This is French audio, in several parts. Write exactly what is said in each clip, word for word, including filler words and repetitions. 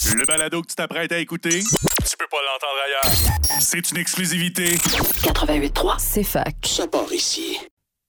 Le balado que tu t'apprêtes à écouter, tu peux pas l'entendre ailleurs. C'est une exclusivité. quatre-vingt-huit trois, c'est fac. Ça part ici.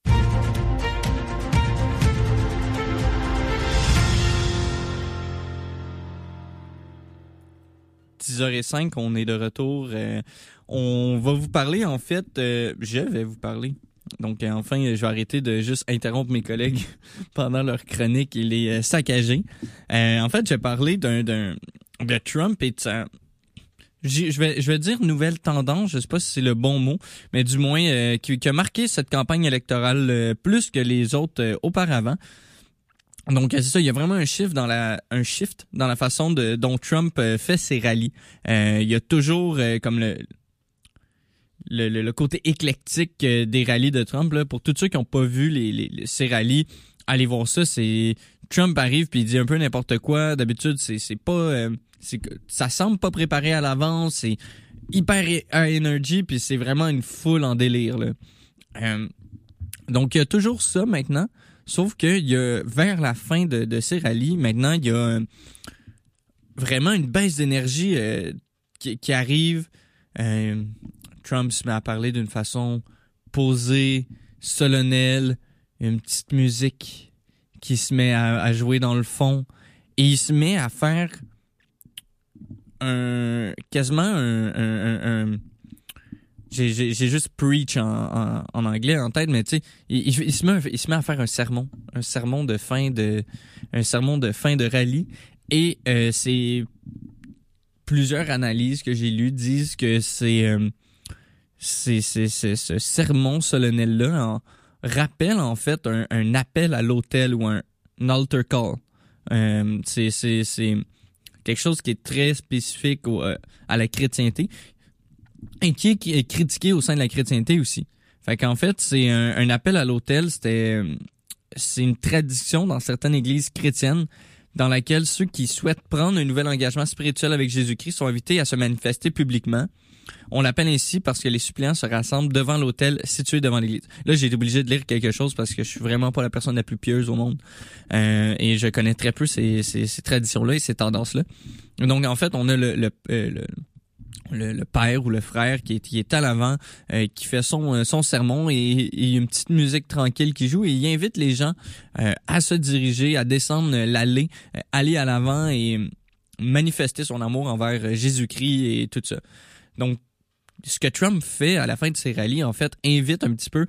dix heures cinq, on est de retour. Euh, on va vous parler, en fait, euh, je vais vous parler. Donc, euh, enfin, je vais arrêter de juste interrompre mes collègues pendant leur chronique et les euh, saccager. Euh, en fait, je vais parler d'un, d'un, de Trump et de sa... Je vais, je vais dire nouvelle tendance, je sais pas si c'est le bon mot, mais du moins euh, qui, qui a marqué cette campagne électorale euh, plus que les autres euh, auparavant. Donc c'est ça, il y a vraiment un shift dans la un shift dans la façon de dont Trump euh, fait ses rallyes. Euh, il y a toujours euh, comme le le, le le côté éclectique euh, des rallyes de Trump là. Pour tous ceux qui n'ont pas vu les, les, les ces rallyes, allez voir ça. C'est Trump arrive puis il dit un peu n'importe quoi. D'habitude c'est c'est pas euh, c'est ça semble pas préparé à l'avance. C'est hyper high energy puis c'est vraiment une foule en délire là. Euh, donc il y a toujours ça maintenant. Sauf que il y a, vers la fin de, de ces rallyes, maintenant, il y a euh, vraiment une baisse d'énergie euh, qui, qui arrive. Euh, Trump se met à parler d'une façon posée, solennelle, une petite musique qui se met à, à jouer dans le fond. Et il se met à faire un quasiment un... un, un, un J'ai, j'ai, j'ai juste preach en, en, en anglais en tête, mais tu sais, il, il, il, se met, il se met à faire un sermon, un sermon de fin de, un sermon de fin de rallye, et euh, c'est plusieurs analyses que j'ai lues disent que c'est, euh, c'est, c'est, c'est ce sermon solennel là en, rappelle en fait un, un appel à l'autel ou un, un altar call. Euh, c'est, c'est, c'est quelque chose qui est très spécifique au, euh, à la chrétienté. Et qui est critiqué au sein de la chrétienté aussi. Fait qu'en fait, c'est un, un appel à l'autel, c'était c'est une tradition dans certaines églises chrétiennes dans laquelle ceux qui souhaitent prendre un nouvel engagement spirituel avec Jésus-Christ sont invités à se manifester publiquement. On l'appelle ainsi parce que les suppléants se rassemblent devant l'autel situé devant l'église. Là, j'ai été obligé de lire quelque chose parce que je suis vraiment pas la personne la plus pieuse au monde. Euh, et je connais très peu ces, ces, ces traditions-là et ces tendances-là. Donc, en fait, on a le... le, euh, le Le, le père ou le frère qui est, qui est à l'avant, euh, qui fait son, son sermon et, et une petite musique tranquille qui joue et il invite les gens euh, à se diriger, à descendre l'allée, euh, aller à l'avant et manifester son amour envers Jésus-Christ et tout ça. Donc, ce que Trump fait à la fin de ses rallyes, en fait, invite un petit peu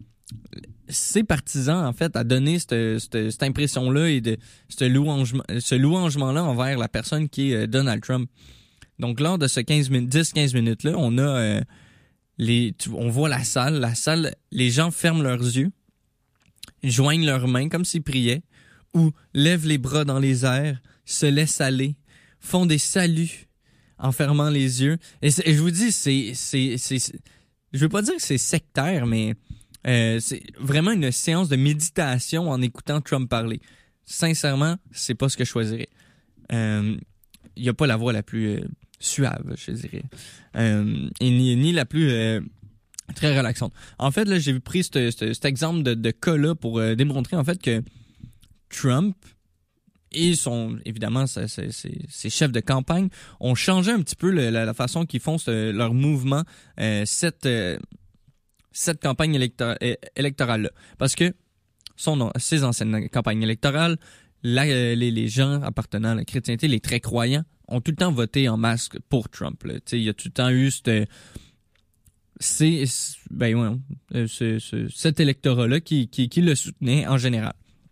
ses partisans, en fait, à donner cette, cette, cette impression-là et de ce louangement, ce louangement-là envers la personne qui est Donald Trump. Donc, lors de ce quinze minutes, dix quinze minutes-là, on a euh, les, on voit la salle. La salle, les gens ferment leurs yeux, joignent leurs mains comme s'ils priaient, ou lèvent les bras dans les airs, se laissent aller, font des saluts en fermant les yeux. Et, et je vous dis, c'est, c'est, c'est, c'est, je veux pas dire que c'est sectaire, mais euh, c'est vraiment une séance de méditation en écoutant Trump parler. Sincèrement, c'est pas ce que je choisirais. Euh, il y a pas la voix la plus euh, suave, je dirais, euh, et ni, ni la plus euh, très relaxante. En fait, là, j'ai pris cet, cet, cet exemple de, de cas-là pour euh, démontrer en fait que Trump et son, évidemment, ses, ses, ses chefs de campagne ont changé un petit peu le, la, la façon qu'ils font ce, leur mouvement euh, cette euh, cette campagne élector- électorale-là, parce que son, ces anciennes campagnes électorales, là, les, les gens appartenant à la chrétienté, les très croyants, ont tout le temps voté en masse pour Trump. Il y a tout le temps eu cette, c'est, ben ouais, ce, ce, cet électorat-là qui, qui, qui le soutenait en général.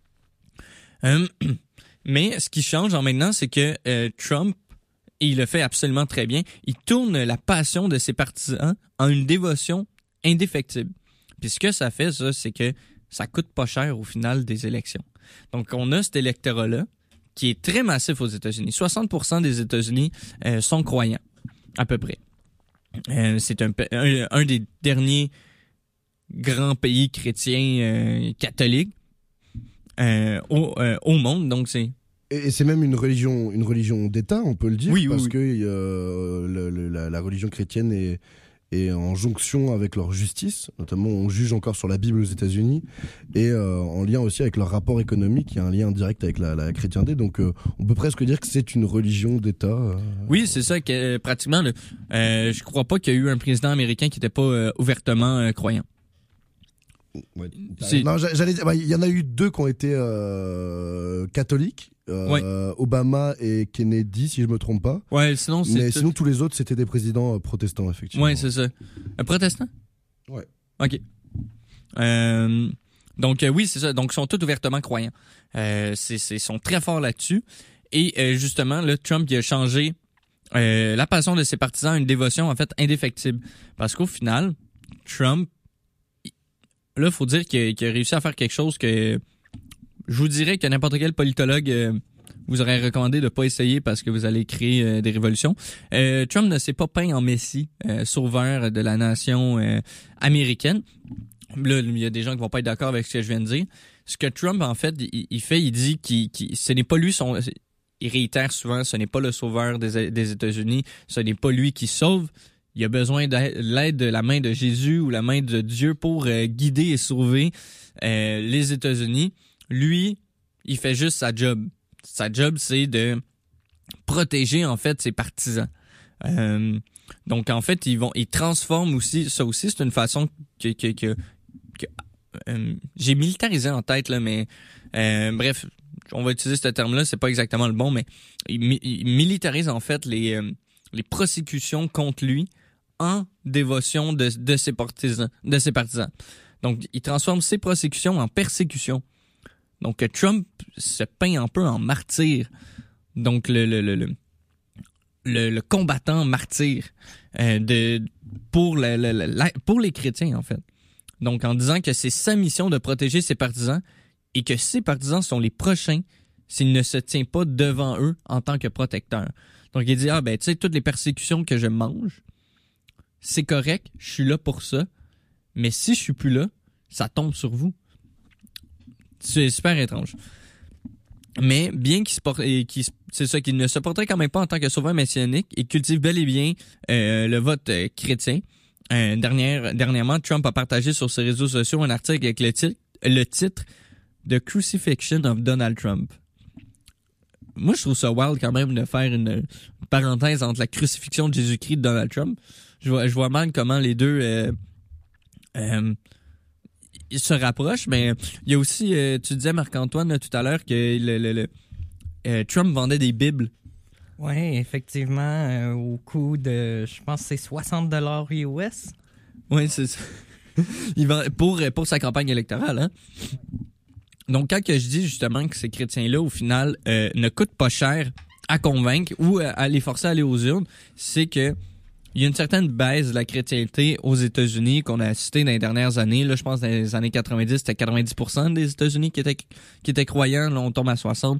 Euh, mais ce qui change en maintenant, c'est que euh, Trump, et il le fait absolument très bien, il tourne la passion de ses partisans en une dévotion indéfectible. Puis ce que ça fait, ça, c'est que ça coûte pas cher au final des élections. Donc, on a cet électorat-là qui est très massif aux États-Unis. soixante pour cent des États-Unis euh, sont croyants, à peu près. Euh, c'est un, un, un des derniers grands pays chrétiens euh, catholiques euh, au, euh, au monde. Donc, c'est... Et c'est même une religion, une religion d'État, on peut le dire, oui, parce oui, que oui. euh, le, le, la, la religion chrétienne est, et en jonction avec leur justice. Notamment, on juge encore sur la Bible aux États-Unis et euh, en lien aussi avec leur rapport économique. Il y a un lien direct avec la, la chrétienté. Donc, euh, on peut presque dire que c'est une religion d'État. Euh... Oui, c'est ça. Que, euh, pratiquement, le, euh, je crois pas qu'il y a eu un président américain qui n'était pas euh, ouvertement euh, croyant. Ouais. Non, j'allais dire, bah, il y en a eu deux qui ont été euh, catholiques. Euh, ouais. Obama et Kennedy, si je me trompe pas. Ouais, sinon c'est Mais tout... sinon tous les autres c'était des présidents euh, protestants effectivement. Ouais, c'est ça. Un protestant? Ouais. Ok. Euh, donc euh, oui, c'est ça. Donc ils sont tous ouvertement croyants. Euh, c'est, c'est, ils sont très forts là-dessus. Et euh, justement, là, Trump il a changé euh, la passion de ses partisans à une dévotion en fait indéfectible. Parce qu'au final, Trump, là, il faut dire qu'il a, qu'il a réussi à faire quelque chose que je vous dirais que n'importe quel politologue euh, vous aurait recommandé de pas essayer parce que vous allez créer euh, des révolutions. Euh, Trump ne s'est pas peint en messie, euh, sauveur de la nation euh, américaine. Là, il y a des gens qui vont pas être d'accord avec ce que je viens de dire. Ce que Trump, en fait, il, il fait, il dit qu'il, qu'il ce n'est pas lui son... Il réitère souvent, ce n'est pas le sauveur des, des États-Unis, ce n'est pas lui qui sauve. Il a besoin de l'aide de la main de Jésus ou la main de Dieu pour euh, guider et sauver euh, les États-Unis. Lui, il fait juste sa job. Sa job, c'est de protéger, en fait, ses partisans. Euh, donc, en fait, ils vont, ils transforment aussi, ça aussi, c'est une façon que, que, que, que euh, j'ai militarisé en tête, là, mais euh, bref, on va utiliser ce terme-là, c'est pas exactement le bon, mais il, il militarise, en fait, les, euh, les prosécutions contre lui en dévotion de, de ses partisans, de ses partisans. Donc, il transforme ses prosécutions en persécutions. Donc, Trump se peint un peu en martyr. Donc, le, le, le, le, le, le combattant martyr euh, de, pour, le, le, le, pour les chrétiens, en fait. Donc, en disant que c'est sa mission de protéger ses partisans et que ses partisans sont les prochains s'il ne se tient pas devant eux en tant que protecteur. Donc, il dit, ah ben, tu sais, toutes les persécutions que je mange, c'est correct, je suis là pour ça, mais si je suis plus là, ça tombe sur vous. C'est super étrange. Mais bien qu'il se porte, qu'il, c'est ça, qu'il ne se porterait quand même pas en tant que sauveur messianique et cultive bel et bien euh, le vote euh, chrétien. Euh, dernière, dernièrement, Trump a partagé sur ses réseaux sociaux un article avec le titre, le titre The Crucifixion of Donald Trump. Moi, je trouve ça wild quand même de faire une, une parenthèse entre la crucifixion de Jésus-Christ et de Donald Trump. Je vois, je vois mal comment les deux euh, euh, ils se rapprochent, mais il y a aussi, euh, tu disais Marc-Antoine là, tout à l'heure que le, le, le euh, Trump vendait des bibles. Oui, effectivement, euh, au coût de, je pense que c'est soixante dollars U S. Oui, c'est ça. Il vend, pour, pour sa campagne électorale, hein. Donc, quand que je dis justement que ces chrétiens-là, au final, euh, ne coûtent pas cher à convaincre ou à les forcer à aller aux urnes, c'est que il y a une certaine baisse de la chrétienté aux États-Unis qu'on a assisté dans les dernières années. Là, je pense dans les années quatre-vingt-dix, c'était quatre-vingt-dix pour cent des États-Unis qui étaient qui étaient croyants. Là, on tombe à soixante.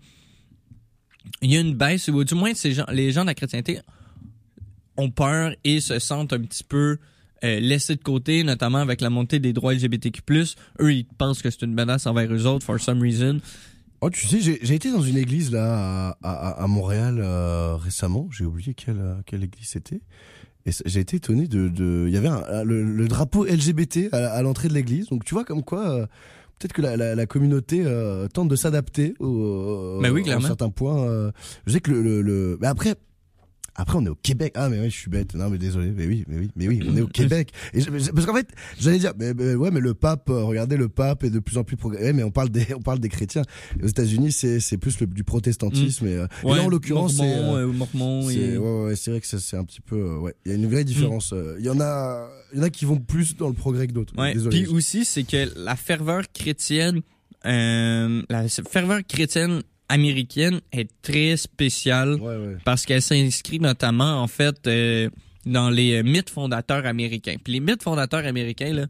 Il y a une baisse, ou du moins, ces gens, les gens de la chrétienté ont peur et se sentent un petit peu euh, laissés de côté, notamment avec la montée des droits L G B T Q plus. Eux, ils pensent que c'est une menace envers eux autres, for some reason. Oh, tu sais, j'ai, j'ai été dans une église là à, à, à Montréal euh, récemment. J'ai oublié quelle, quelle église c'était. Et j'ai été étonné de, de, il y avait un, le, le drapeau L G B T à, à l'entrée de l'église. Donc tu vois comme quoi, euh, peut-être que la, la, la communauté euh, tente de s'adapter au, ben oui, à certains points. Euh, je sais que le, le, le... mais après, après on est au Québec. Ah mais oui, je suis bête. Non mais désolé. Mais oui, mais oui, mais oui, on est au Québec. Et je, parce qu'en fait, j'allais dire, mais, mais ouais, mais le pape, euh, regardez, le pape est de plus en plus progressé. Mais on parle des, on parle des chrétiens. Aux États-Unis, c'est, c'est plus le, du protestantisme. Mmh. Et, euh, ouais, et là, en l'occurrence, Mormon, c'est, euh, euh, Mormon, c'est, et... ouais, ouais, c'est vrai que ça, c'est un petit peu, euh, ouais, il y a une vraie différence. Il mmh. y en a, il y en a qui vont plus dans le progrès que d'autres. Ouais. Puis aussi, c'est que la ferveur chrétienne, euh, la ferveur chrétienne américaine est très spéciale ouais, ouais. parce qu'elle s'inscrit notamment en fait euh, dans les mythes fondateurs américains. Puis les mythes fondateurs américains là,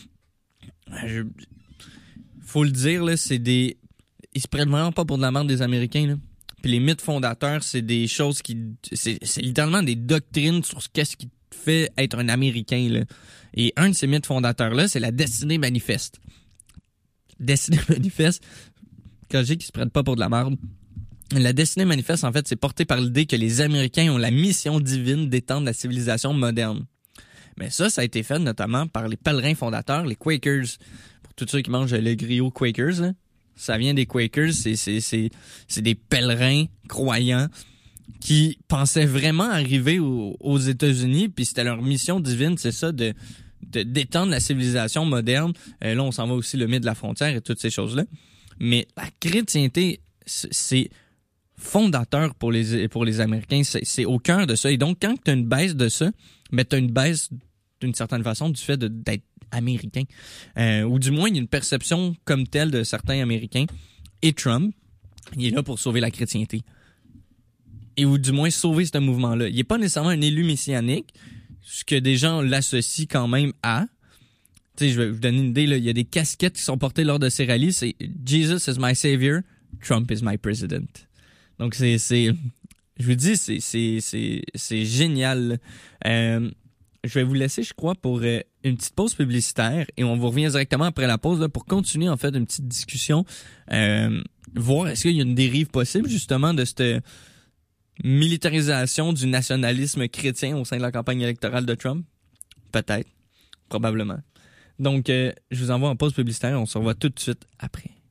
je, faut le dire là, c'est des, ils se prennent vraiment pas pour de la merde des Américains là. Puis les mythes fondateurs, c'est des choses qui, c'est, c'est littéralement des doctrines sur ce qu'est-ce qui te fait être un Américain là. Et un de ces mythes fondateurs là, c'est la destinée manifeste. Destinée manifeste. Quand je dis qu'ils se prennent pas pour de la merde, la destinée manifeste, en fait, c'est porté par l'idée que les Américains ont la mission divine d'étendre la civilisation moderne. Mais ça, ça a été fait notamment par les pèlerins fondateurs, les Quakers. Pour tous ceux qui mangent le griot Quakers, là, ça vient des Quakers, c'est, c'est, c'est, c'est des pèlerins croyants qui pensaient vraiment arriver au, aux États-Unis, puis c'était leur mission divine, c'est ça, de, de d'étendre la civilisation moderne. Euh, là, on s'en va aussi le mythe de la frontière et toutes ces choses-là. Mais la chrétienté, c'est fondateur pour les, pour les Américains. C'est, c'est au cœur de ça. Et donc, quand tu as une baisse de ça, ben, tu as une baisse, d'une certaine façon, du fait de, d'être américain. Euh, ou du moins, il y a une perception comme telle de certains Américains. Et Trump, il est là pour sauver la chrétienté. Et ou du moins sauver ce mouvement-là. Il n'est pas nécessairement un élu messianique, ce que des gens l'associent quand même à. Tu sais, je vais vous donner une idée, là. Il y a des casquettes qui sont portées lors de ces rallyes. C'est « Jesus is my savior, Trump is my president ». Donc, c'est... c'est je vous dis, c'est, c'est, c'est, c'est génial. Euh, je vais vous laisser, je crois, pour euh, une petite pause publicitaire et on vous revient directement après la pause là, pour continuer, en fait, une petite discussion. Euh, voir est-ce qu'il y a une dérive possible, justement, de cette militarisation du nationalisme chrétien au sein de la campagne électorale de Trump? Peut-être. Probablement. Donc, euh, je vous envoie en pause publicitaire. On se revoit tout de suite après.